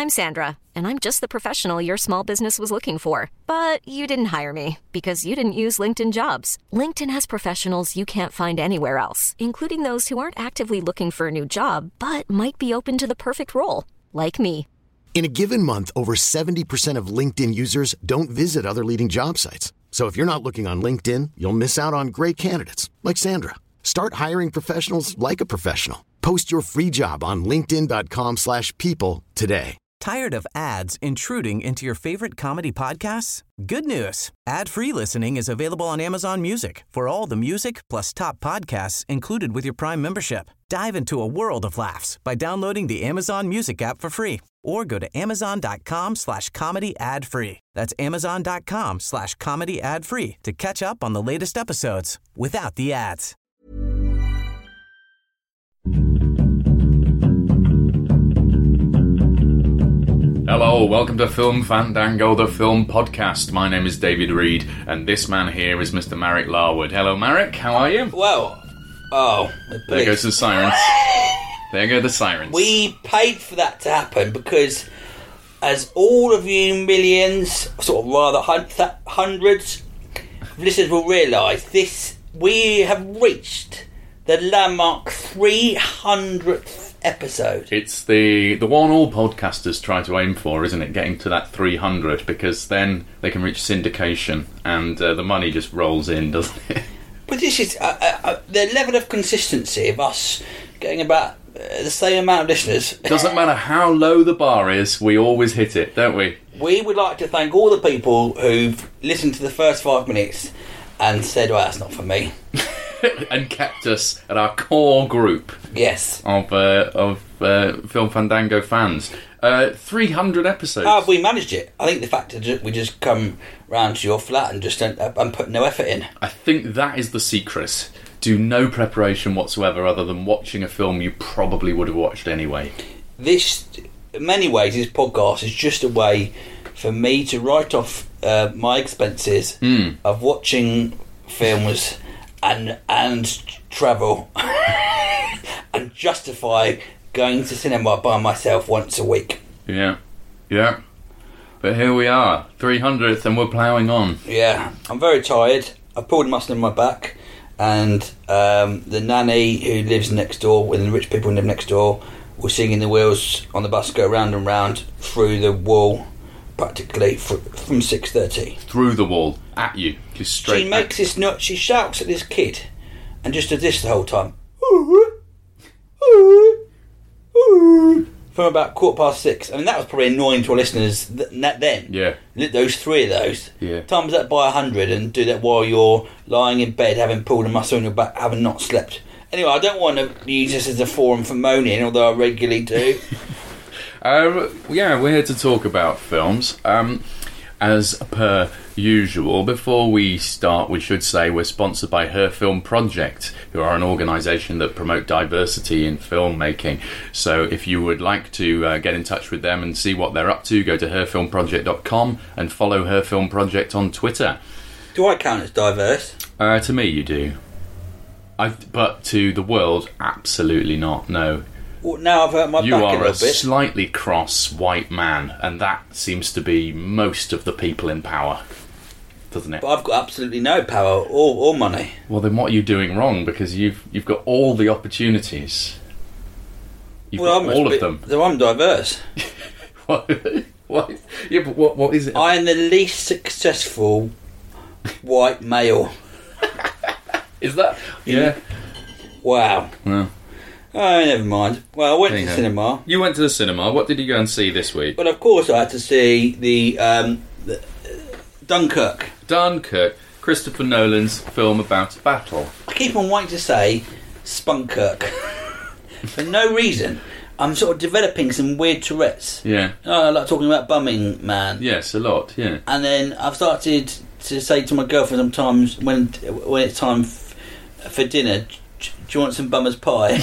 I'm Sandra, and I'm just the professional your small business was looking for. But you didn't hire me because you didn't use LinkedIn Jobs. LinkedIn has professionals you can't find anywhere else, including those who aren't actively looking for a new job, but might be open to the perfect role, like me. In a given month, over 70% of LinkedIn users don't visit other leading job sites. So if you're not looking on LinkedIn, you'll miss out on great candidates like Sandra. Start hiring professionals like a professional. Post your free job on linkedin.com/people today. Tired of ads intruding into your favorite comedy podcasts? Good news. Ad-free listening is available on Amazon Music for all the music plus top podcasts included with your Prime membership. Dive into a world of laughs by downloading the Amazon Music app for free or go to amazon.com/comedy ad-free. That's amazon.com/comedy ad-free to catch up on the latest episodes without the ads. Hello, welcome to Film Fandango, the film podcast. My name is David Reed, and this man here is Mr. Marek Larwood. Hello, Marek, how are you? Well, there goes the sirens. There go the sirens. We paid for that to happen because, as all of you millions, sort of rather hundreds of listeners will realise, we have reached the landmark 300th episode. It's the one all podcasters try to aim for, isn't it? Getting to that 300, because then they can reach syndication and the money just rolls in, doesn't it? But this is the level of consistency of us getting about the same amount of listeners. Doesn't matter how low the bar is, we always hit it, don't we? We would like to thank all the people who've listened to the first 5 minutes and said, well, that's not for me. And kept us at our core group. Yes. Of Film Fandango fans. 300 episodes. How have we managed it? I think the fact that we just come round to your flat and just don't and put no effort in. I think that is the secret. Do no preparation whatsoever other than watching a film you probably would have watched anyway. This, in many ways, this podcast is just a way for me to write off my expenses of watching films and travel and justify going to cinema by myself once a week. Yeah. But here we are, 300th, and we're ploughing on. Yeah, I'm very tired. I've pulled a muscle in my back, and the nanny who lives next door, with the rich people who live next door, was singing the wheels on the bus go round and round through the wall, practically from 6:30. Through the wall, at you, just straight. She makes this note. She shouts at this kid, and just does this the whole time. From about 6:15. I mean, that was probably annoying to our listeners then. Yeah. Those three of those. Yeah. Times that by 100 and do that while you're lying in bed, having pulled a muscle in your back, having not slept. Anyway, I don't want to use this as a forum for moaning, although I regularly do. Yeah, we're here to talk about films. As per usual, before we start, we should say we're sponsored by Her Film Project, who are an organisation that promote diversity in filmmaking. So if you would like to get in touch with them and see what they're up to, go to herfilmproject.com and follow Her Film Project on Twitter. Do I count as diverse? To me, you do. But to the world, absolutely not, no. Well, now I've hurt my back a You little are bit. a slightly cross white man, and that seems to be most of the people in power, doesn't it? But I've got absolutely no power or money. Well, then what are you doing wrong? Because you've got all the opportunities. You've got all of them. So I'm diverse. What? Yeah, but what is it? I am the least successful white male. Is that? Yeah. Wow. Well, Oh, never mind. Well, I went to the cinema. You went to the cinema. What did you go and see this week? But of course I had to see the Dunkirk. Dunkirk, Christopher Nolan's film about a battle. I keep on wanting to say Spunkirk. For no reason. I'm sort of developing some weird Tourette's. Yeah. I like talking about bumming, man. Yes, a lot, yeah. And then I've started to say to my girlfriend sometimes when it's time for dinner, do you want some bummer's pie?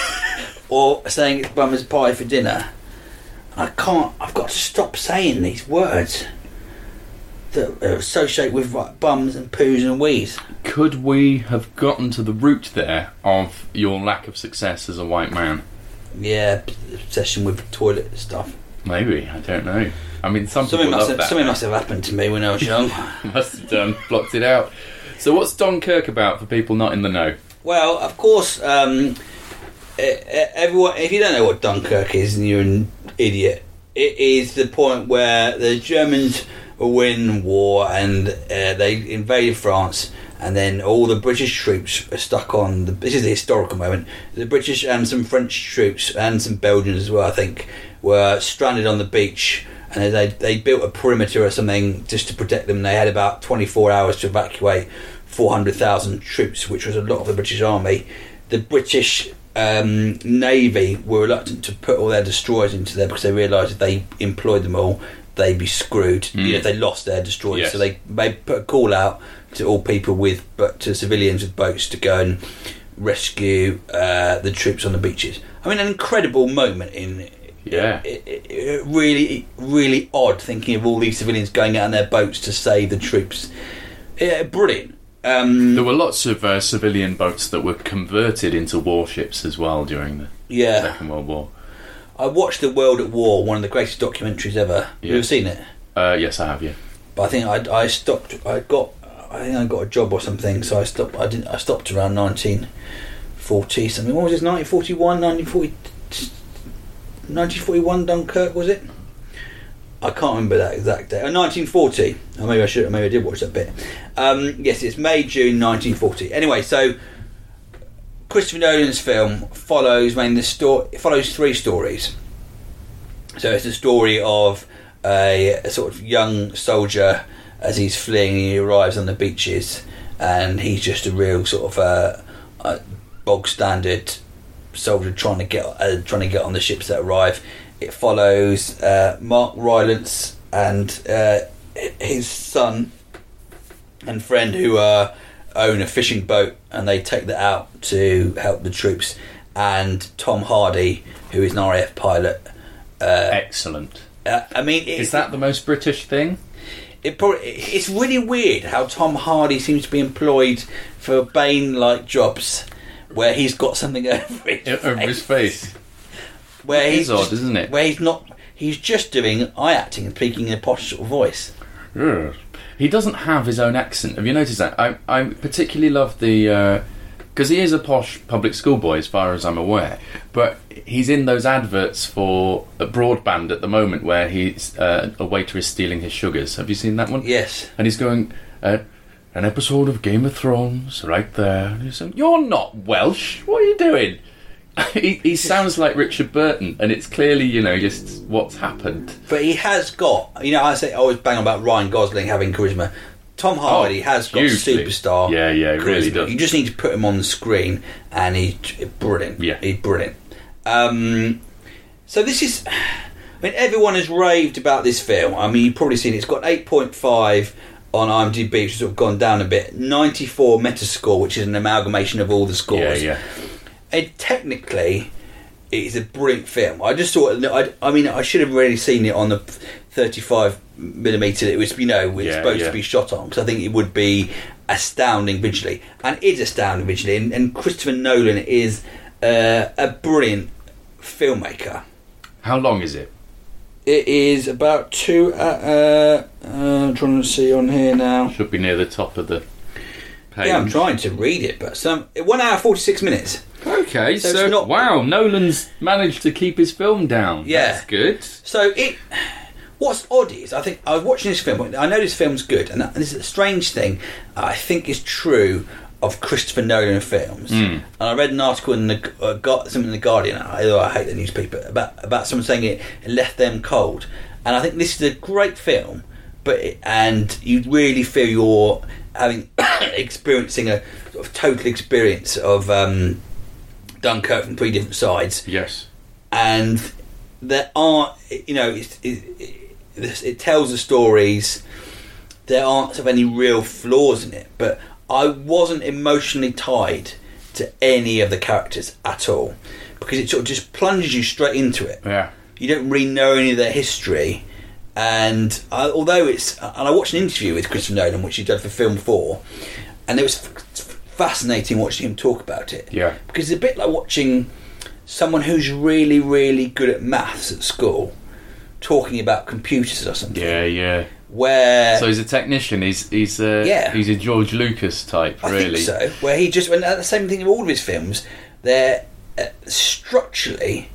Or saying it's bummer's pie for dinner. I've got to stop saying these words that are associated with like, bums and poos and wees. Could we have gotten to the root there of your lack of success as a white man? Yeah, obsession with toilet stuff. Maybe, I don't know. I mean, something must have happened to me when I was young. Must have done, blocked it out. So what's Dunkirk about for people not in the know? Well, of course, everyone. If you don't know what Dunkirk is, and you're an idiot, it is the point where the Germans win war and they invaded France, and then all the British troops are stuck on. This is the historical moment. The British and some French troops and some Belgians as well, I think, were stranded on the beach. And they built a perimeter or something just to protect them. They had about 24 hours to evacuate 400,000 troops, which was a lot of the British army. The British Navy were reluctant to put all their destroyers into there because they realised if they employed them all, they'd be screwed. If they lost their destroyers. Yes. So they put a call out to all people to civilians with boats to go and rescue the troops on the beaches. I mean, an incredible moment in. Yeah, really, really odd thinking of all these civilians going out on their boats to save the troops. Brilliant. There were lots of civilian boats that were converted into warships as well during the Second World War. I watched The World at War, one of the greatest documentaries ever. Yeah. You ever seen it? Yes, I have. Yeah, but I think I stopped. I got a job or something, so I stopped. I stopped around 1940 something. What was it? 1941, 1941 Dunkirk, was it? I can't remember that exact date. 1940. Or maybe I did watch that bit. Yes, it's May, June 1940. Anyway, so Christopher Nolan's film follows three stories. So it's the story of a sort of young soldier as he's fleeing. He arrives on the beaches, and he's just a real sort of bog standard soldier trying to get on the ships that arrive. It follows Mark Rylance and his son and friend who own a fishing boat, and they take that out to help the troops. And Tom Hardy, who is an RAF pilot. Excellent. I mean, is that the most British thing? It's really weird how Tom Hardy seems to be employed for Bane-like jobs, where he's got something over his face. Where he's odd, isn't it? Where he's just doing eye acting and speaking in a posh sort of voice. Yeah. He doesn't have his own accent. Have you noticed that? I particularly love the because he is a posh public school boy, as far as I'm aware. But he's in those adverts for a broadband at the moment, where he's a waiter is stealing his sugars. Have you seen that one? Yes. And he's going. An episode of Game of Thrones, right there. And he's saying, "You're not Welsh. What are you doing?" he sounds like Richard Burton, and it's clearly, just what's happened. But he has got, I always bang on about Ryan Gosling having charisma. Tom Hardy has got superstar charisma. He really does. You just need to put him on the screen, and he's brilliant. Yeah, he's brilliant. So this is, everyone has raved about this film. You've probably seen it. It's got 8.5 on IMDb, which has sort of gone down a bit. 94 Metascore, which is an amalgamation of all the scores. Yeah. And technically, it's a brilliant film. I just thought, I should have really seen it on the 35mm that it was, supposed to be shot on, because I think it would be astounding visually, and it is astounding visually. And Christopher Nolan is a brilliant filmmaker. How long is it? It is about 2. I'm trying to see on here now. Should be near the top of the page. Yeah, I'm trying to read it, but 1 hour 46 minutes. Okay, so wow, Nolan's managed to keep his film down. Yeah, that's good. So what's odd is, I think I was watching this film. I know this film's good, and this is a strange thing. I think is true of Christopher Nolan films. And I read an article in something in the Guardian. I hate the newspaper about someone saying it left them cold. And I think this is a great film, and you really feel you're experiencing a sort of total experience of Dunkirk from three different sides. Yes, and there are, it tells the stories. There aren't sort of any real flaws in it, but I wasn't emotionally tied to any of the characters at all, because it sort of just plunges you straight into it. Yeah, you don't really know any of their history, and I watched an interview with Christopher Nolan, which he did for Film 4, and it was fascinating watching him talk about it. Yeah, because it's a bit like watching someone who's really, really good at maths at school talking about computers or something. Yeah. Where so he's a technician. He's a George Lucas type, really. I think so. Where he just, and the same thing with all of his films, they're structurally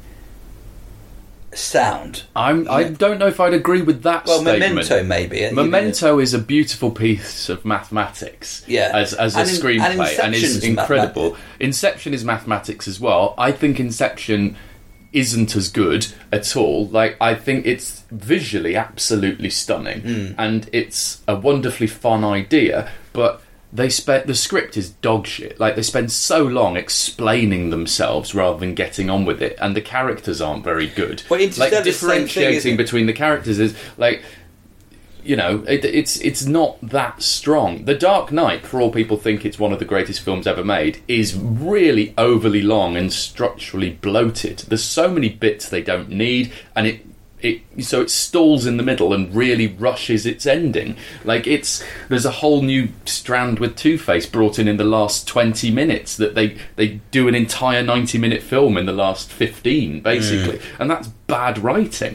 sound. I don't know if I'd agree with that statement. Memento maybe. Memento is a beautiful piece of mathematics. Yeah. As a screenplay, and is incredible. Inception is mathematics as well. I think Inception isn't as good at all. Like, I think it's visually absolutely stunning, and it's a wonderfully fun idea, but the script is dog shit. Like, they spend so long explaining themselves rather than getting on with it, and the characters aren't very good. Well, like, differentiating between the characters is like, you know, it's not that strong. The Dark Knight, for all people think it's one of the greatest films ever made, is really overly long and structurally bloated. There's so many bits they don't need, and so it stalls in the middle and really rushes its ending. Like, there's a whole new strand with Two-Face brought in the last 20 minutes that they do an entire 90-minute film in the last 15, basically. And that's bad writing.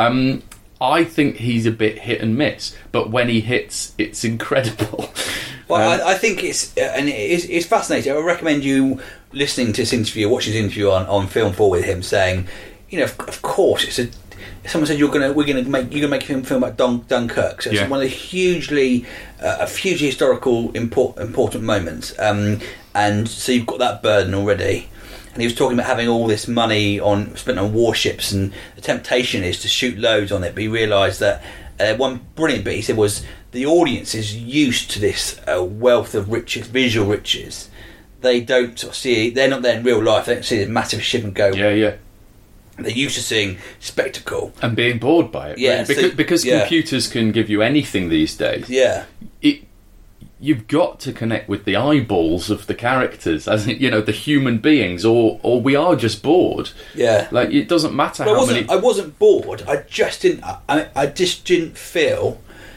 I think he's a bit hit and miss, but when he hits, it's incredible. Well, I think it's fascinating. I recommend you listening to this interview, watching this interview on Film 4 with him, saying, you know, of course, someone said you're gonna make a film about Dunkirk. So it's one of the hugely historical important moments. And so you've got that burden already. And he was talking about having all this money spent on warships, and the temptation is to shoot loads on it. But he realised that one brilliant bit he said was the audience is used to this wealth of riches, visual riches. They don't sort of see. They're not there in real life. They don't see this massive ship and go. Yeah. They're used to seeing spectacle and being bored by it. Yeah, really. Because computers can give you anything these days. Yeah. You've got to connect with the eyeballs of the characters, as in, you know, the human beings, or we are just bored. Yeah, like, it doesn't matter how many. I wasn't bored. I just didn't feel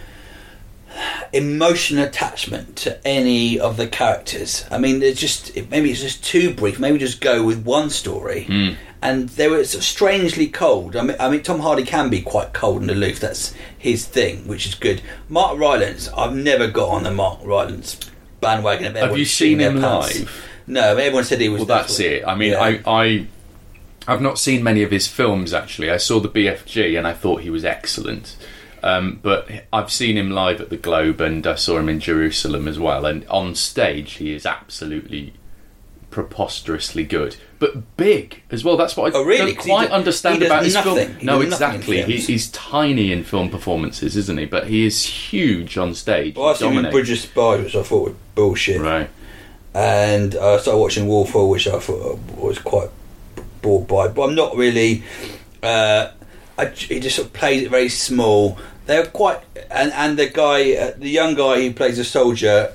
emotional attachment to any of the characters. I mean, maybe it's just too brief. Maybe just go with one story. And they were sort of strangely cold. I mean, Tom Hardy can be quite cold and aloof. That's his thing, which is good. Mark Rylance, I've never got on the Mark Rylance bandwagon. Have you seen him live? No, everyone said he was. Well, that's it. I mean, I've not seen many of his films, actually. I saw the BFG and I thought he was excellent. But I've seen him live at the Globe, and I saw him in Jerusalem as well. And on stage, he is absolutely preposterously good, but big as well. That's what I don't quite understand about his film. No, exactly. He's tiny in film performances, isn't he? But he is huge on stage. Well, I saw him in Bridge of Spies, which I thought was bullshit. Right. And I started watching Wolfhall, which I thought I was quite bored by. But I'm not really. He just sort of plays it very small. They're quite, and the guy, the young guy who plays a soldier,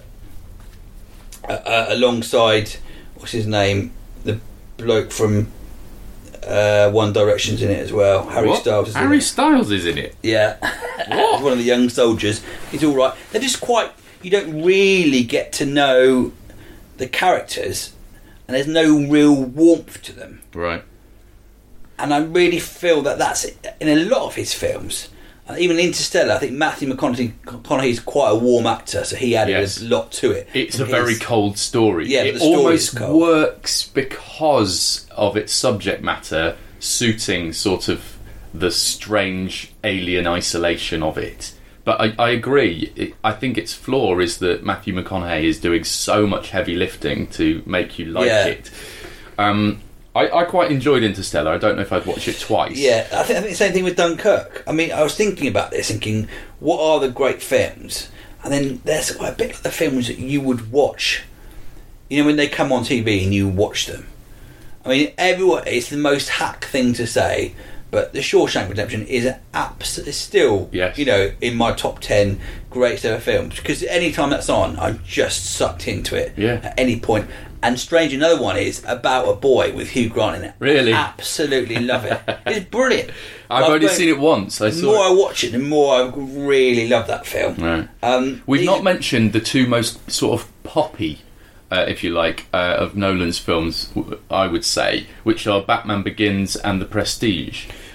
alongside. What's his name? The bloke from One Direction's in it as well. Harry Styles is in it. Harry Styles is in it? Yeah. One of the young soldiers. He's all right. They're just quite... You don't really get to know the characters, and there's no real warmth to them. Right. And I really feel that that's in a lot of his films. Even Interstellar, I think Matthew McConaughey is quite a warm actor, so he added a lot to it. It's a very cold story. Yeah, it almost works because of its subject matter suiting sort of the strange alien isolation of it. But I agree. I think its flaw is that Matthew McConaughey is doing so much heavy lifting to make you like it. I quite enjoyed Interstellar. I don't know if I'd watch it twice. Yeah, I think the same thing with Dunkirk. I mean, I was thinking about this, thinking, what are the great films? And then there's quite a bit of the films that you would watch. You know, when they come on TV and you watch them. I mean, it's the most hack thing to say, but The Shawshank Redemption is still, you know, in my top 10 greatest ever films. Because any time that's on, I'm just sucked into it at any point. And strange, another one is About a Boy with Hugh Grant in it. Really? I absolutely love it. It's brilliant. I've only seen it once. The more I watch it, the more I really love that film. Right. We've not mentioned the two most sort of poppy, if you like, of Nolan's films, I would say, which are Batman Begins and The Prestige.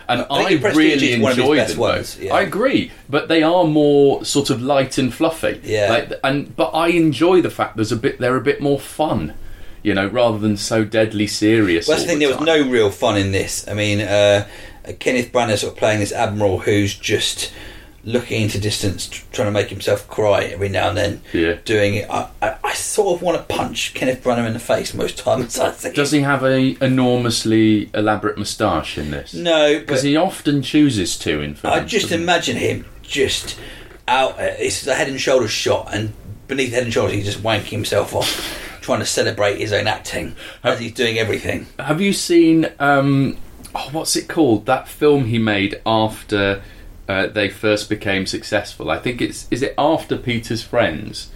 And I think I Prestige really is one of his enjoy best them. ones, Though. yeah. I agree, but they are more sort of light and fluffy. Yeah. But I enjoy the fact they're a bit more fun, you know, rather than so deadly serious. Well, that's the thing. There was no real fun in this. I mean, Kenneth Branagh sort of playing this admiral who's just looking into distance, trying to make himself cry every now and then. Yeah. Doing it. I sort of want to punch Kenneth Branagh in the face most times. I think. Does he have a enormously elaborate moustache in this? No, because but he often chooses to in films. I just imagine him just out. It's a Head and Shoulders shot, and beneath Head and Shoulders, he's just wanking himself off, trying to celebrate his own acting as he's doing everything. Have you seen what's it called? That film he made after they first became successful. I think is it after Peter's Friends?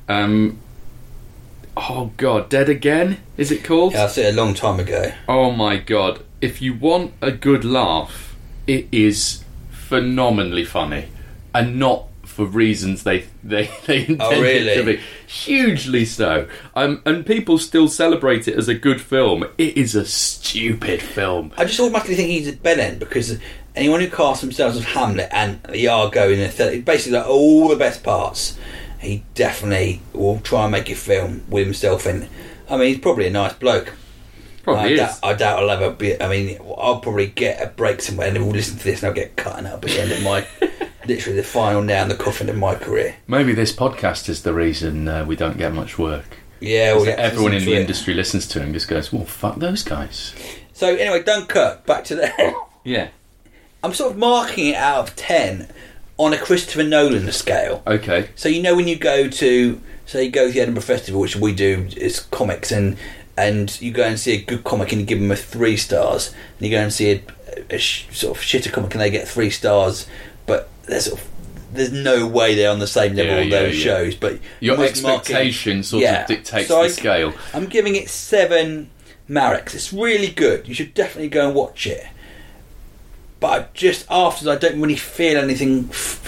Oh God, Dead Again? Is it called? Yeah, I saw it a long time ago. Oh my God! If you want a good laugh, it is phenomenally funny, and not for reasons they intended really? to be. Hugely so. And people still celebrate it as a good film. It is a stupid film. I just automatically think he's at Bellend because anyone who casts themselves as Hamlet and Iago in basically like all the best parts, he definitely will try and make a film with himself in. I mean, he's probably a nice bloke. Probably is. I doubt I'll ever be. I mean, I'll probably get a break somewhere and we'll listen to this and I'll get cut up at the end of my, literally the final nail in the coffin of my career. Maybe this podcast is the reason we don't get much work. Yeah, well, everyone in the industry listens to it and just goes, well, fuck those guys. So anyway, Dunkirk, back to that. Yeah. I'm sort of marking it out of 10 on a Christopher Nolan scale. Okay. So you know when you go to, say you go to the Edinburgh Festival, which we do, it's comics, and you go and see a good comic and you give them a 3 stars, and you go and see a sort of shitter comic and they get 3 stars, but there's no way they're on the same level of those shows. But your expectation of dictates the scale. I'm giving it 7 Mareks. It's really good. You should definitely go and watch it. But just afterwards, I don't really feel anything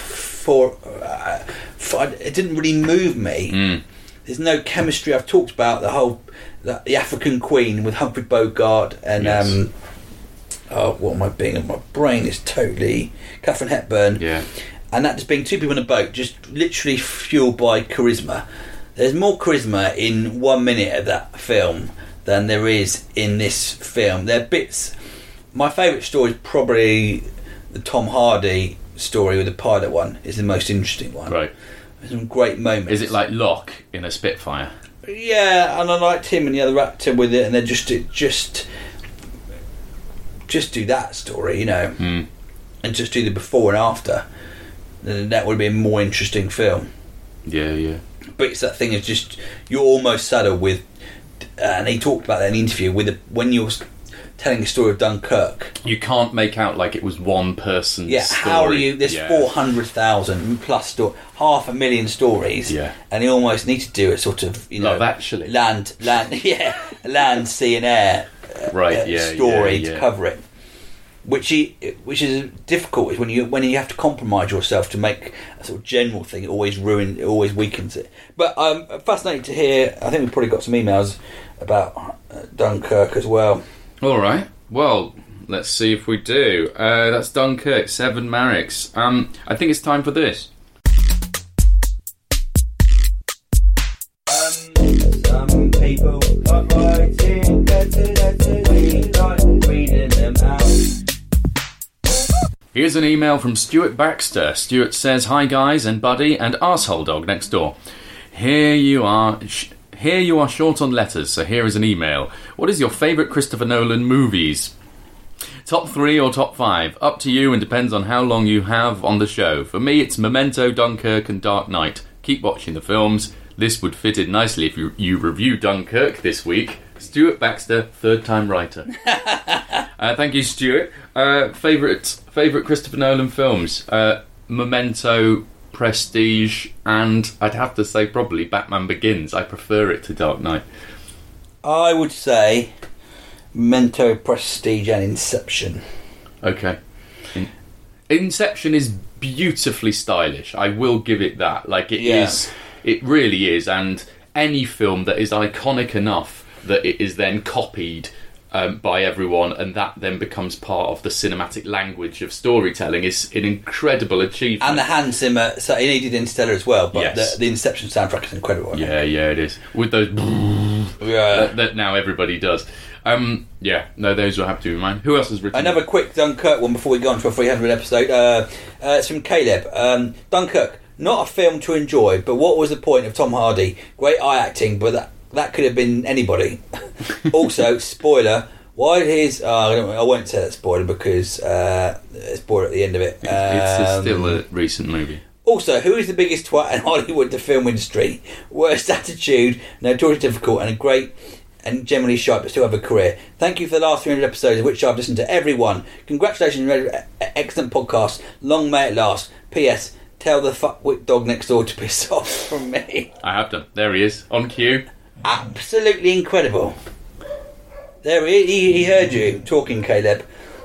it didn't really move me. There's no chemistry. I've talked about the African Queen with Humphrey Bogart and what am I being? My brain is totally Katharine Hepburn. Yeah. And that just being 2 people in a boat, just literally fueled by charisma. There's more charisma in 1 minute of that film than there is in this film. There are bits. My favourite story is probably the Tom Hardy story, with the pilot one is the most interesting one. Right. There's some great moments. Is it like Locke in a Spitfire? Yeah, and I liked him and the other actor with it, and they just do that story, you know, and just do the before and after. Then that would be a more interesting film. Yeah. But it's that thing of just you're almost saddled with, and he talked about that in the interview when you're telling the story of Dunkirk. You can't make out like it was one person's story. How are you? There's 400,000 plus 500,000 stories. Yeah. And you almost need to do a sort of Love Actually. land, sea and air story to cover it. Which is difficult is when you have to compromise yourself to make a sort of general thing. It always weakens it. But I'm fascinated to hear. I think we've probably got some emails about Dunkirk as well. All right. Well, let's see if we do. That's Dunkirk, 7 Mareks. I think it's time for this. Some people are writing letters, we like reading them out. Here's an email from Stuart Baxter. Stuart says, "Hi guys and Buddy and arsehole dog next door. Here you are short on letters, so here is an email. What is your favourite Christopher Nolan movies? Top 3 or top 5? Up to you and depends on how long you have on the show. For me, it's Memento, Dunkirk and Dark Knight. Keep watching the films. This would fit in nicely if you review Dunkirk this week." Stuart Baxter, third-time writer. Thank you, Stuart. Favourite Christopher Nolan films? Memento, Prestige, and I'd have to say probably Batman Begins. I prefer it to Dark Knight. I would say Memento, Prestige and Inception. Okay. Inception is beautifully stylish. I will give it that. Like it is. It really is. And any film that is iconic enough that it is then copied by everyone, and that then becomes part of the cinematic language of storytelling is an incredible achievement. And the Hans Zimmer, so he did Interstellar as well, but Yes. the Inception soundtrack is incredible. Isn't it? Yeah, it is. With those that now everybody does. Those will have to be mine. Who else has written? Another quick Dunkirk one before we go on to a 300 episode. It's from Caleb. Dunkirk, not a film to enjoy, but what was the point of Tom Hardy? Great eye acting, but that could have been anybody. Also, spoiler, why did his... I won't say that spoiler because spoiler at the end of it. It's still a recent movie. Also, who is the biggest twat in Hollywood, the film industry? Worst attitude, notoriously difficult, and a great and generally sharp but still have a career. Thank you for the last 300 episodes, of which I've listened to every one. Congratulations on an excellent podcast. Long may it last. P.S. Tell the fuckwit dog next door to piss off from me. I have done. There he is, on cue. Absolutely incredible. There he heard you talking, Caleb.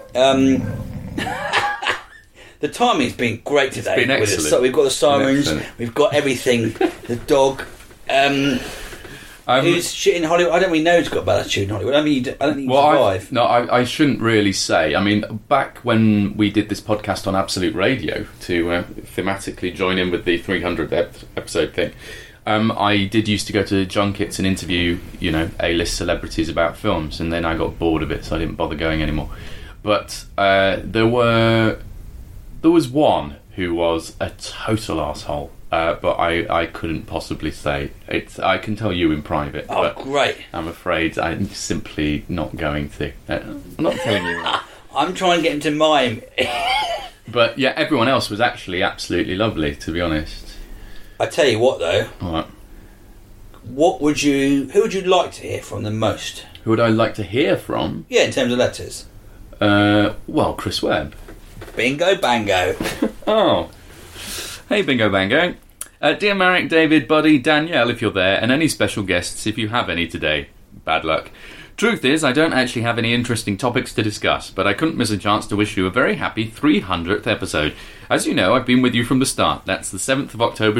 The timing's been great today. It's been excellent. We've got the sirens, we've got everything. The dog. Who's shit in Hollywood? I don't really know who's got bad attitude in Hollywood. I don't think you survive. I shouldn't really say. I mean, back when we did this podcast on Absolute Radio to thematically join in with the 300th episode thing, I did used to go to junkets and interview, A-list celebrities about films, and then I got bored of it, so I didn't bother going anymore. But there was one who was a total arsehole. But I couldn't possibly say it. I can tell you in private. Oh, but great! I'm afraid I'm simply not going to. I'm not telling you. I'm trying to get him to mime. But yeah, everyone else was actually absolutely lovely, to be honest. I tell you what, though. What? Who would you like to hear from the most? Who would I like to hear from? Yeah, in terms of letters. Well, Chris Webb. Bingo bango. Oh. Hey, Bingo Bango. Dear Marek, David, Buddy, Danielle, if you're there, and any special guests, if you have any today. Bad luck. Truth is, I don't actually have any interesting topics to discuss, but I couldn't miss a chance to wish you a very happy 300th episode. As you know, I've been with you from the start. That's the 7th of October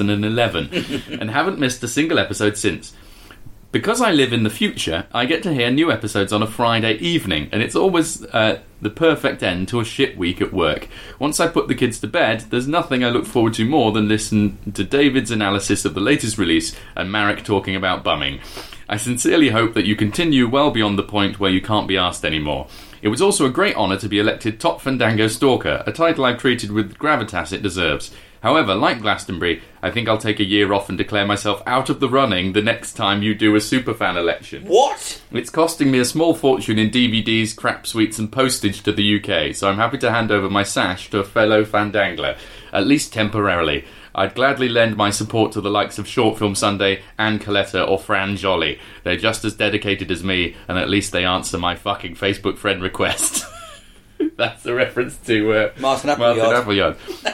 2011, and haven't missed a single episode since. Because I live in the future, I get to hear new episodes on a Friday evening, and it's always the perfect end to a shit week at work. Once I put the kids to bed, there's nothing I look forward to more than listen to David's analysis of the latest release and Marek talking about bumming. I sincerely hope that you continue well beyond the point where you can't be asked anymore. It was also a great honour to be elected Top Fandango Stalker, a title I've treated with gravitas it deserves. However, like Glastonbury, I think I'll take a year off and declare myself out of the running the next time you do a superfan election. What? It's costing me a small fortune in DVDs, crap sweets and postage to the UK, so I'm happy to hand over my sash to a fellow Fandangler, at least temporarily. I'd gladly lend my support to the likes of Short Film Sunday, Anne Coletta or Fran Jolly. They're just as dedicated as me, and at least they answer my fucking Facebook friend request. That's a reference to Martin Appleyard.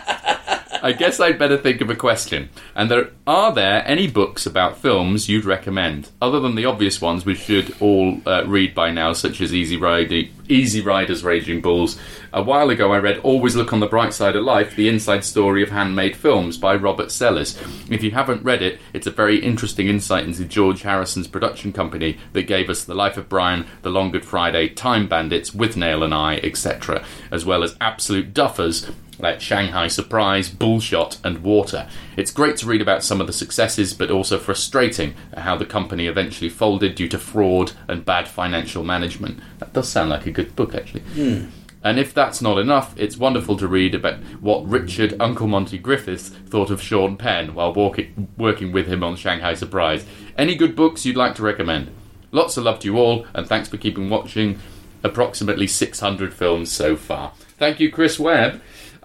I guess I'd better think of a question. And are there any books about films you'd recommend? Other than the obvious ones we should all read by now, such as Easy Riders, Raging Bulls. A while ago I read Always Look on the Bright Side of Life, The Inside Story of Handmade Films by Robert Sellers. If you haven't read it, it's a very interesting insight into George Harrison's production company that gave us The Life of Brian, The Long Good Friday, Time Bandits, With Nail and I, etc., as well as absolute duffers like Shanghai Surprise, Bullshot and Water. It's great to read about some of the successes, but also frustrating at how the company eventually folded due to fraud and bad financial management. That does sound like a good book, actually. And if that's not enough, it's wonderful to read about what Richard Uncle Monty Griffiths thought of Sean Penn while working with him on Shanghai Surprise. Any good books you'd like to recommend? Lots of love to you all, and thanks for keeping watching approximately 600 films so far. Thank you, Chris Webb.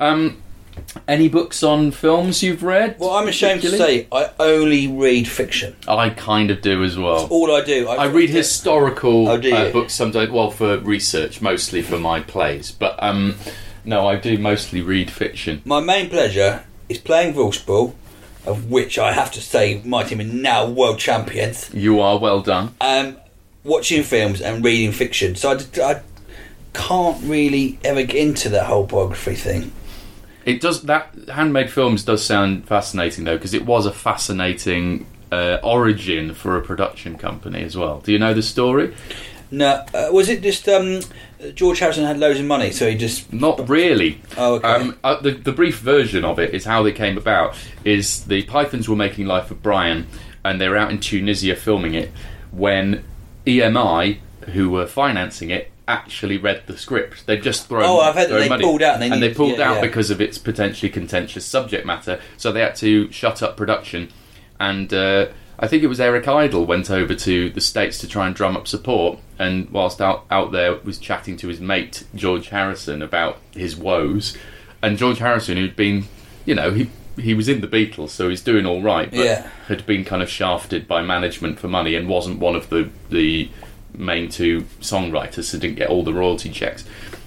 Any books on films you've read? Well, I'm ashamed to say I only read fiction. I kind of do as well. That's all I do. I read historical Oh, books sometimes, well, for research, mostly for my plays. But no, I do mostly read fiction. My main pleasure is playing Wolfsball, of which I have to say my team are now world champions. You are, well done. Watching films and reading fiction. So I can't really ever get into that whole biography thing. It does. That Handmade Films does sound fascinating, though, because it was a fascinating origin for a production company as well. Do you know the story? No, was it just George Harrison had loads of money, so he just... Not really. Oh, okay. The brief version of it is how they came about, is the Pythons were making Life of Brian, and they were out in Tunisia filming it, when EMI, who were financing it, actually read the script. They'd just thrown I've heard that they money. pulled out. And they pulled out because of its potentially contentious subject matter, so they had to shut up production. And I think it was Eric Idle went over to the States to try and drum up support, and whilst out there was chatting to his mate George Harrison about his woes. And George Harrison, who'd been, he was in the Beatles, so he's doing all right, but had been kind of shafted by management for money and wasn't one of the main two songwriters, so didn't get all the royalty checks.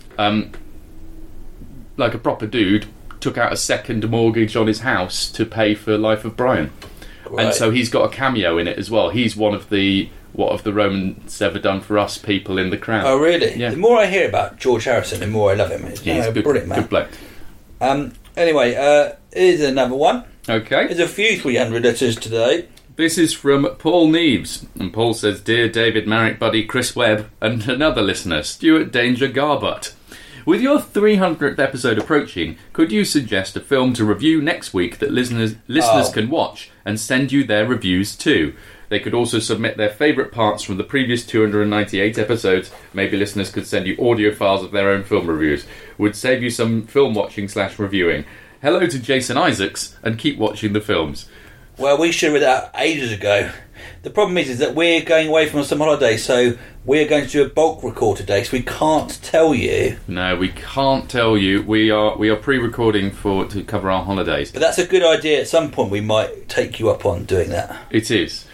Like a proper dude, took out a second mortgage on his house to pay for Life of Brian. Right. And so he's got a cameo in it as well. He's one of the "What have the Romans ever done for us" people in the crowd. Oh, really? Yeah. The more I hear about George Harrison, the more I love him. He's a brilliant man. Good bloke. Anyway, here's another one. Okay. There's a few 300 letters today. This is from Paul Neves, and Paul says, "Dear David Marrick, buddy Chris Webb, and another listener, Stuart Danger Garbutt. With your 300th episode approaching, could you suggest a film to review next week that listeners can watch and send you their reviews too? They could also submit their favourite parts from the previous 298 episodes. Maybe listeners could send you audio files of their own film reviews. Would save you some film watching / reviewing. Hello to Jason Isaacs, and keep watching the films." Well, we should have read that ages ago. The problem is that we're going away from some holiday, so we're going to do a bulk record today, so we can't tell you. No, we can't tell you. We are pre-recording to cover our holidays. But that's a good idea. At some point, we might take you up on doing that. It is.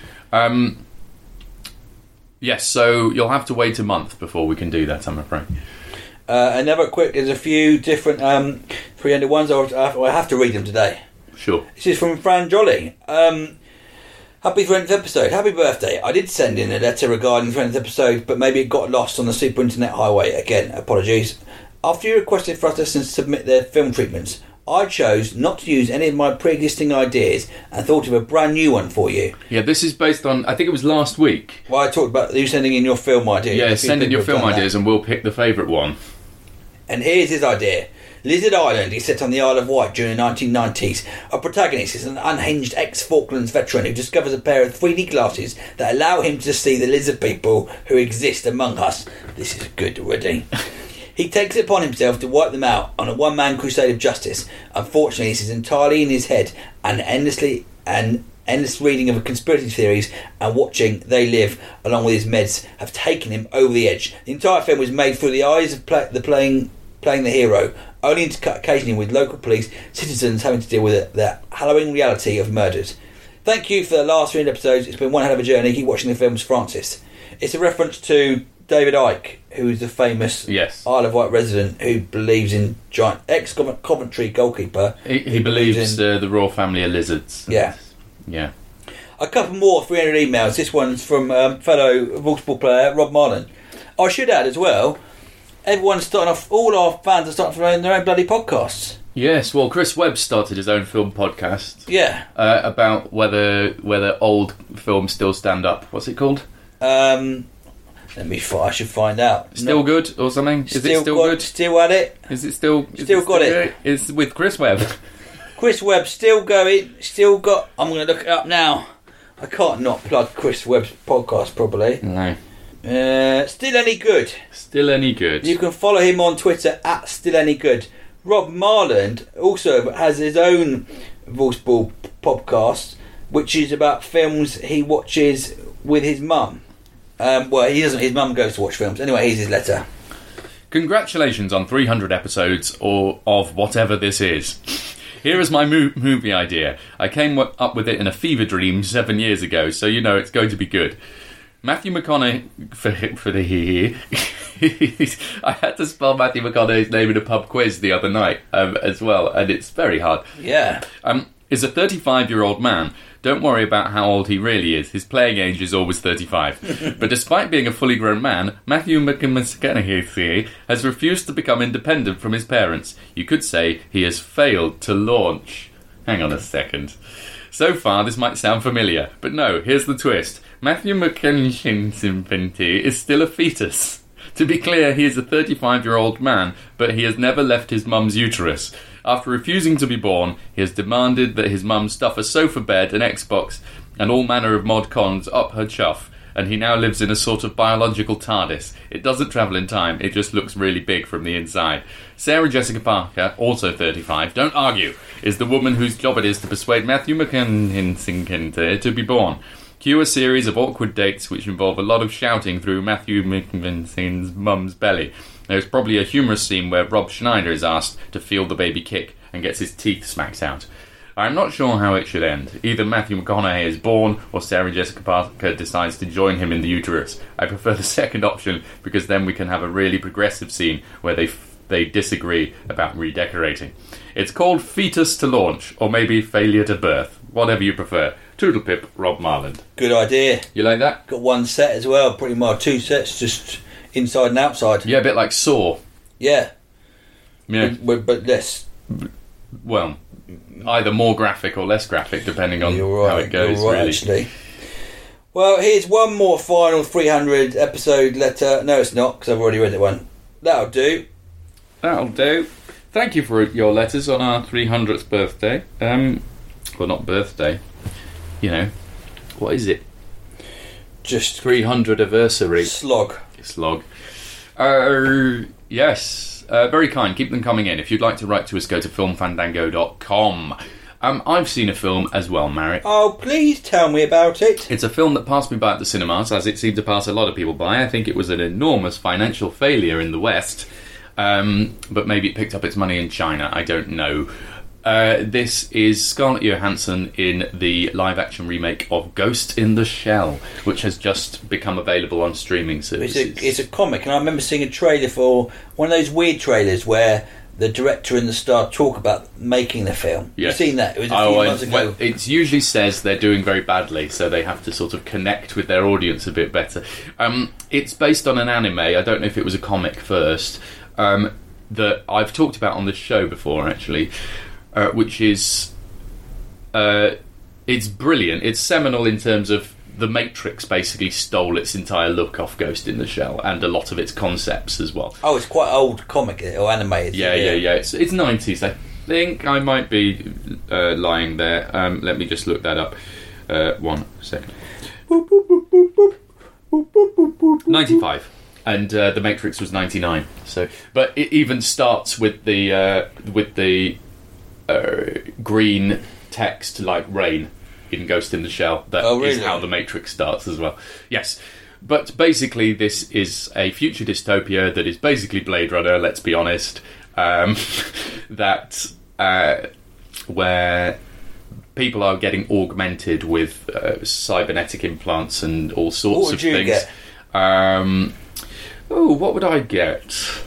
Yes, so you'll have to wait a month before we can do that, I'm afraid. There's a few different 300 ones. I have to read them today. Sure. This is from Fran Jolly. Happy 300th episode. Happy birthday. I did send in a letter regarding the 300th episode, but maybe it got lost on the super internet highway. Again, apologies. After you requested for us listeners to submit their film treatments, I chose not to use any of my pre-existing ideas and thought of a brand new one for you. Yeah, this is based on, I think it was last week. Well, I talked about you sending in your film ideas. Yeah, send in your film ideas and we'll pick the favourite one. And here's his idea. Lizard Island is set on the Isle of Wight during the 1990s. Our protagonist is an unhinged ex-Falklands veteran who discovers a pair of 3D glasses that allow him to see the lizard people who exist among us. This is good already. He takes it upon himself to wipe them out on a one-man crusade of justice. Unfortunately, this is entirely in his head, and endless reading of conspiracy theories and watching They Live along with his meds have taken him over the edge. The entire film was made through the eyes of playing the hero, only occasionally with local police, citizens having to deal with the harrowing reality of murders. Thank you for the last 300 episodes. It's been one hell of a journey. Keep watching the films, Francis. It's a reference to David Icke, who is the famous Isle of Wight resident who believes in giant ex-Coventry goalkeeper. He believes the royal family are lizards. Yeah. Yeah. A couple more 300 emails. This one's from fellow Wolfsball player Rob Marlin. I should add as well, everyone's starting off, all our fans are starting their own bloody podcasts. Yes, well, Chris Webb started his own film podcast. Yeah. About whether old films still stand up. What's it called? I should find out. Still good or something? Is it still good? Still at it? Is it still? Still got it? It's with Chris Webb. Chris Webb still going. Still got. I'm going to look it up now. I can't not plug Chris Webb's podcast properly. No. Still any good? Still any good. You can follow him on Twitter at Still Any Good. Rob Marland also has his own Wolfsball podcast, which is about films he watches with his mum. Well, he doesn't. His mum goes to watch films. Anyway, here's his letter. Congratulations on 300 episodes of whatever this is. Here is my movie idea. I came up with it in a fever dream 7 years ago, so you know it's going to be good. Matthew McConaughey for the I had to spell Matthew McConaughey's name in a pub quiz the other night as well, and it's very hard. Yeah. Is a 35-year-old man. Don't worry about how old he really is. His playing age is always 35. But despite being a fully grown man, Matthew McConaughey has refused to become independent from his parents. You could say he has failed to launch. Hang on a second. So far, this might sound familiar, but no, here's the twist. Matthew McConaughey is still a fetus. To be clear, he is a 35-year-old man, but he has never left his mum's uterus. After refusing to be born, he has demanded that his mum stuff a sofa bed, an Xbox, and all manner of mod cons up her chuff, and he now lives in a sort of biological TARDIS. It doesn't travel in time, it just looks really big from the inside. Sarah Jessica Parker, also 35, don't argue, is the woman whose job it is to persuade Matthew McConaughey to be born. Cue a series of awkward dates which involve a lot of shouting through Matthew McConaughey's mum's belly. There's probably a humorous scene where Rob Schneider is asked to feel the baby kick and gets his teeth smacked out. I'm not sure how it should end. Either Matthew McConaughey is born or Sarah Jessica Parker decides to join him in the uterus. I prefer the second option because then we can have a really progressive scene where they disagree about redecorating. It's called Fetus to Launch, or maybe Failure to Birth. Whatever you prefer. Toodlepip, Rob Marland. Good idea. You like that? Got one set as well, pretty much 2 sets, just inside and outside. Yeah, a bit like Saw. Yeah. Yeah. But less. Well, either more graphic or less graphic, depending on how it goes, you're right, really. Actually. Well, here's one more final 300 episode letter. No, it's not, because I've already read it one. That'll do. That'll do. Thank you for your letters on our 300th birthday. Well, not birthday. You know, what is it? Just 300 anniversary. Slog. Yes. Very kind. Keep them coming in. If you'd like to write to us, go to filmfandango.com. I've seen a film as well, Marek. Oh, please tell me about it. It's a film that passed me by at the cinemas, as it seemed to pass a lot of people by. I think it was an enormous financial failure in the West, but maybe it picked up its money in China. I don't know. This is Scarlett Johansson in the live-action remake of Ghost in the Shell, which has just become available on streaming services. It's a comic, and I remember seeing a trailer for one of those weird trailers where the director and the star talk about making the film. Yes. You've seen that? It was a few months ago. Well, it usually says they're doing very badly, so they have to sort of connect with their audience a bit better. It's based on an anime. I don't know if it was a comic first, that I've talked about on this show before, actually. Which is it's brilliant. It's seminal in terms of The Matrix basically stole its entire look off Ghost in the Shell and a lot of its concepts as well. Oh, it's quite old comic or animated. Yeah. It's 90s. I think I might be lying there. Let me just look that up. 1 second. 95. And The Matrix was 99. So, but it even starts with the green text like rain in Ghost in the Shell. That is how The Matrix starts as well. Yes. But basically this is a future dystopia that is basically Blade Runner, let's be honest. That where people are getting augmented with cybernetic implants and all sorts of things. What would I get?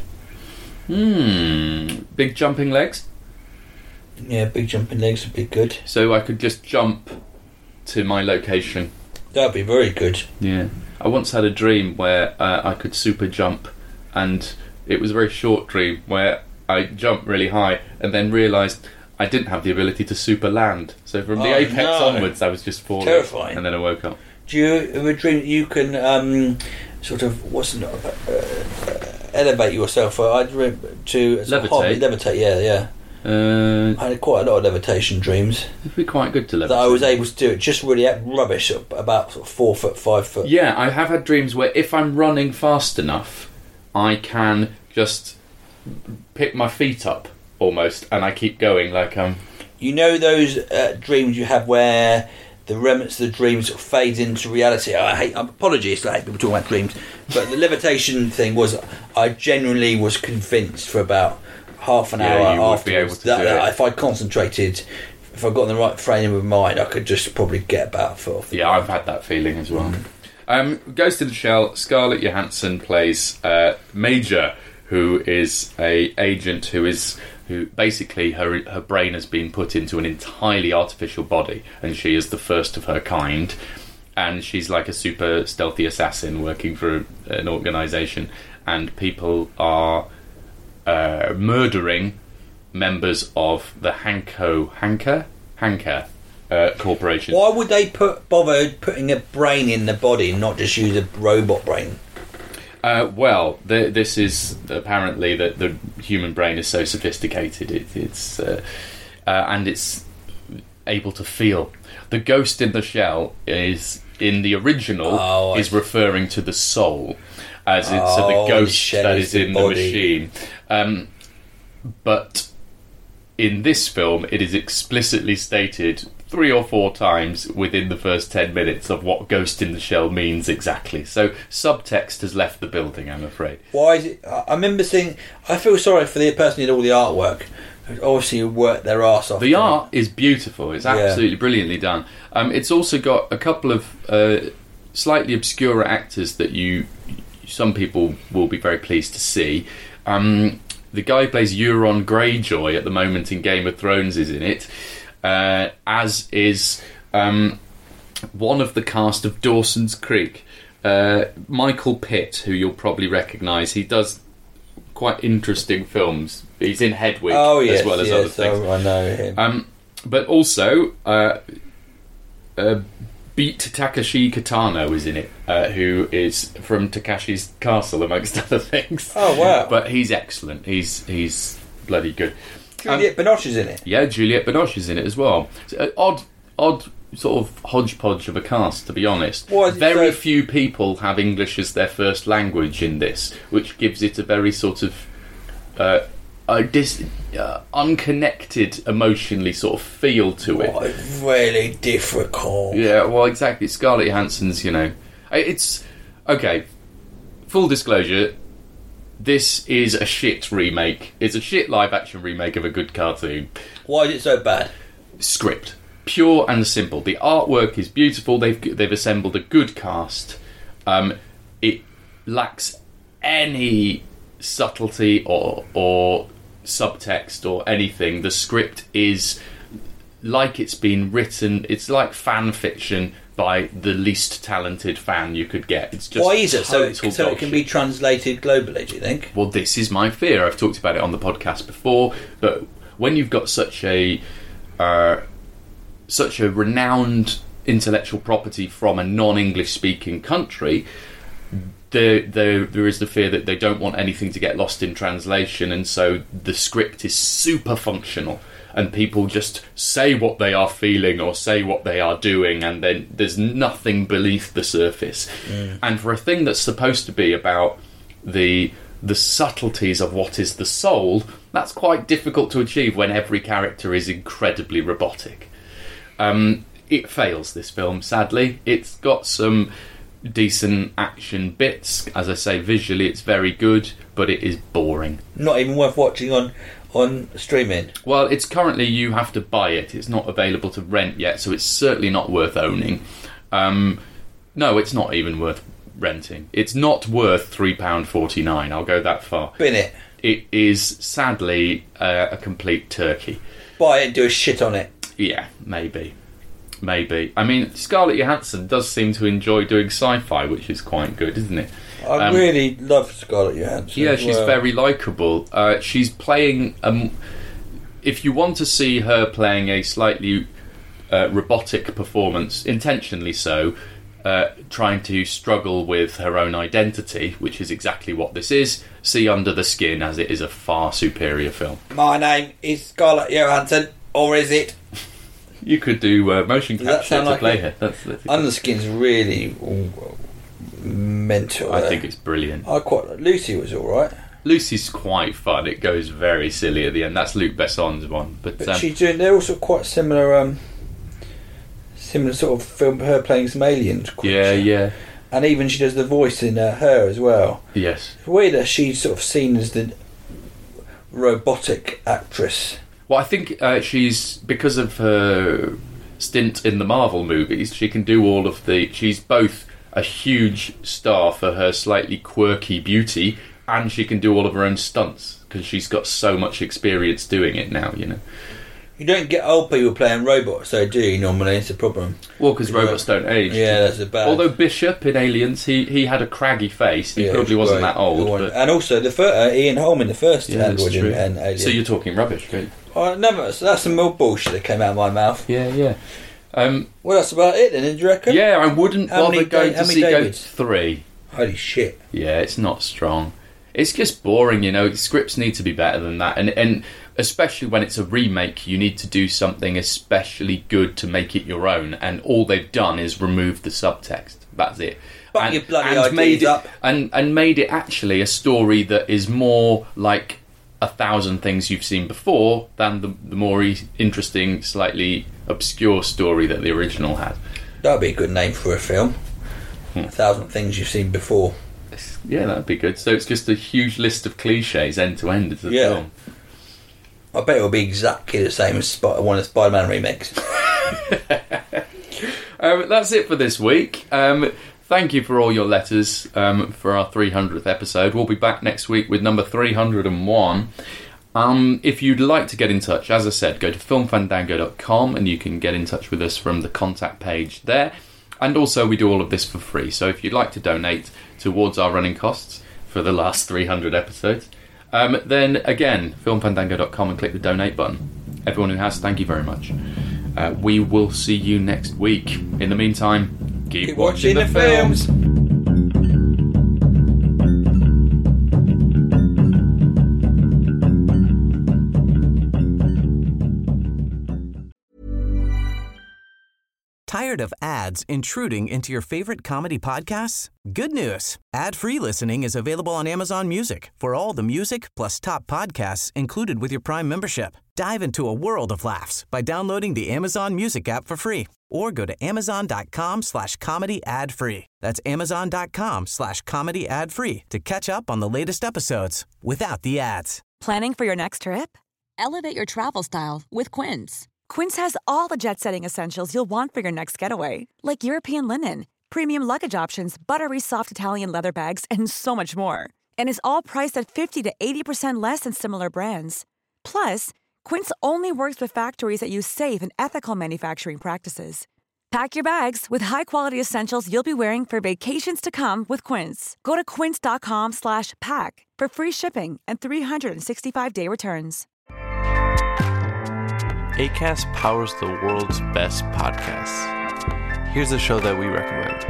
Big jumping legs. Yeah, big jumping legs would be good. So I could just jump to my location. That'd be very good. Yeah. I once had a dream where I could super jump, and it was a very short dream where I jumped really high and then realised I didn't have the ability to super land. So from the apex onwards I was just falling. Terrifying. And then I woke up. Do you ever dream that you can elevate yourself? I dream to levitate. Yeah. I had quite a lot of levitation dreams. It'd be quite good to levitate. That I was able to do it, just really rubbish, about sort of 4 foot, 5 foot. Yeah, I have had dreams where if I'm running fast enough, I can just pick my feet up almost, and I keep going like You know those dreams you have where the remnants of the dream sort of fades into reality. Apologies, I hate people talking about dreams, but the levitation thing was, I genuinely was convinced for about half an hour afterwards that if I concentrated, if I got in the right frame of mind, I could just probably get about 4 feet. Yeah, I've had that feeling as well. Ghost in the Shell, Scarlett Johansson plays Major, who is a agent who basically her brain has been put into an entirely artificial body, and she is the first of her kind, and she's like a super stealthy assassin working for an organisation, and people are murdering members of the Hanker corporations. Why would they bother putting a brain in the body and not just use a robot brain? Well, this is apparently that the human brain is so sophisticated. It's and it's able to feel. The ghost in the shell is in the original is referring to the soul, as it's the ghost that is in the machine. But in this film, it is explicitly stated 3 or 4 times within the first 10 minutes of what ghost in the shell means exactly. So subtext has left the building, I'm afraid. Why is it? I remember seeing. I feel sorry for the person who did all the artwork. Who obviously worked their arse off. The art is beautiful. It's absolutely brilliantly done. It's also got a couple of slightly obscure actors that some people will be very pleased to see. The guy who plays Euron Greyjoy at the moment in Game of Thrones is in it. As is one of the cast of Dawson's Creek, Michael Pitt, who you'll probably recognise. He does quite interesting films. He's in Hedwig as well as other things. I know him. But also, Beat Takashi Kitano is in it, who is from Takashi's Castle, amongst other things. Oh, wow. But he's excellent. He's bloody good. Juliette Binoche is in it. Yeah, Juliette Binoche is in it as well. It's an odd sort of hodgepodge of a cast, to be honest. Very few people have English as their first language in this, which gives it a very sort of unconnected, emotionally sort of feel to it. It's really difficult. Yeah, well, exactly. Scarlett Johansson's, it's okay. Full disclosure. This is a shit remake. It's a shit live-action remake of a good cartoon. Why is it so bad? Script. Pure and simple. The artwork is beautiful. They've assembled a good cast. It lacks any subtlety or subtext or anything. The script is like it's been written. It's like fan fiction by the least talented fan you could get. It's just why is it so it can be shit. Translated globally, do you think? Well, this is my fear. I've talked about it on the podcast before, but when you've got such a renowned intellectual property from a non-English speaking country, there is the fear that they don't want anything to get lost in translation, and so the script is super functional and people just say what they are feeling or say what they are doing, and then there's nothing beneath the surface. And for a thing that's supposed to be about the subtleties of what is the soul, that's quite difficult to achieve when every character is incredibly robotic. It fails, this film, sadly. It's got some decent action bits. As I say, visually it's very good, but it is boring. Not even worth watching on streaming? Well, it's currently, you have to buy it. It's not available to rent yet, so it's certainly not worth owning. No, it's not even worth renting. It's not worth £3.49. I'll go that far. Bin it. It is sadly a complete turkey. Buy it and do a shit on it. Yeah, maybe. I mean, Scarlett Johansson does seem to enjoy doing sci-fi, which is quite good, isn't it? I really love Scarlett Johansson. Yeah, she's very likeable. She's playing... if you want to see her playing a slightly robotic performance, intentionally so, trying to struggle with her own identity, which is exactly what this is, see Under the Skin, as it is a far superior film. My name is Scarlett Johansson, or is it? You could do motion capture to play her. Under the Skin's really mental. I think it's brilliant. Lucy was alright. Lucy's quite fun. It goes very silly at the end. That's Luc Besson's one. But she's doing. They're also quite similar sort of film. Her playing some aliens. Yeah. And even she does the voice in her as well. Yes. It's weird that she's sort of seen as the robotic actress. Well, I think she's, because of her stint in the Marvel movies, she can do all of the... She's both a huge star for her slightly quirky beauty, and she can do all of her own stunts, because she's got so much experience doing it now, you know. You don't get old people playing robots, though, do you, normally? It's a problem. Well, because robots don't age. Yeah, that's a bad... Although Bishop in Aliens, he had a craggy face. He probably wasn't that old. But... And also, Ian Holm in the first Android and Alien. So you're talking rubbish, right? No, that's some more bullshit that came out of my mouth. Yeah. Well, that's about it then, do you reckon? Yeah, I wouldn't bother going to see Davids? Ghost 3. Holy shit. Yeah, it's not strong. It's just boring, you know. The scripts need to be better than that. And especially when it's a remake, you need to do something especially good to make it your own. And all they've done is remove the subtext. That's it. But your bloody ideas up. And made it actually a story that is more like 1,000 Things You've Seen Before than the more interesting, slightly obscure story that the original had. That would be a good name for a film. 1,000 Things You've Seen Before. Yeah, that would be good. So it's just a huge list of cliches end to end as a film. I bet it will be exactly the same as one of the Spider-Man remakes. That's it for this week. Thank you for all your letters for our 300th episode. We'll be back next week with number 301. If you'd like to get in touch, as I said, go to filmfandango.com and you can get in touch with us from the contact page there. And also, we do all of this for free. So if you'd like to donate towards our running costs for the last 300 episodes, then again, filmfandango.com and click the donate button. Everyone who has, thank you very much. We will see you next week. In the meantime, keep watching the films. Tired of ads intruding into your favorite comedy podcasts? Good news. Ad-free listening is available on Amazon Music for all the music plus top podcasts included with your Prime membership. Dive into a world of laughs by downloading the Amazon Music app for free or go to amazon.com/comedy ad-free. That's amazon.com/comedy ad-free to catch up on the latest episodes without the ads. Planning for your next trip? Elevate your travel style with Quince. Quince has all the jet-setting essentials you'll want for your next getaway, like European linen, premium luggage options, buttery soft Italian leather bags, and so much more. And is all priced at 50 to 80% less than similar brands. Plus, Quince only works with factories that use safe and ethical manufacturing practices. Pack your bags with high-quality essentials you'll be wearing for vacations to come with Quince. Go to quince.com/pack for free shipping and 365-day returns. Acast powers the world's best podcasts. Here's a show that we recommend.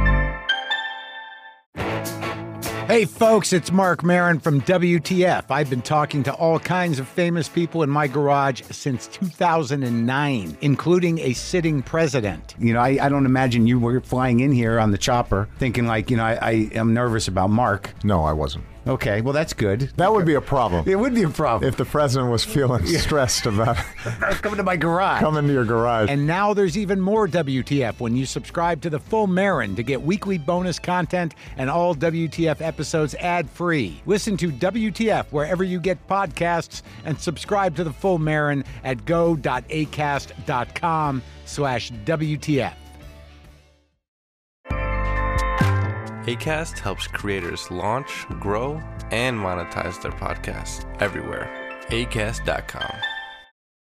Hey folks, it's Mark Maron from WTF. I've been talking to all kinds of famous people in my garage since 2009, including a sitting president. You know, I don't imagine you were flying in here on the chopper thinking like, you know, I am nervous about Mark. No, I wasn't. Okay, well, that's good. That would be a problem. It would be a problem. If the president was feeling stressed about coming to my garage. Coming to your garage. And now there's even more WTF when you subscribe to the Full Marin to get weekly bonus content and all WTF episodes ad-free. Listen to WTF wherever you get podcasts and subscribe to the Full Marin at go.acast.com/WTF. Acast helps creators launch, grow, and monetize their podcasts everywhere. Acast.com.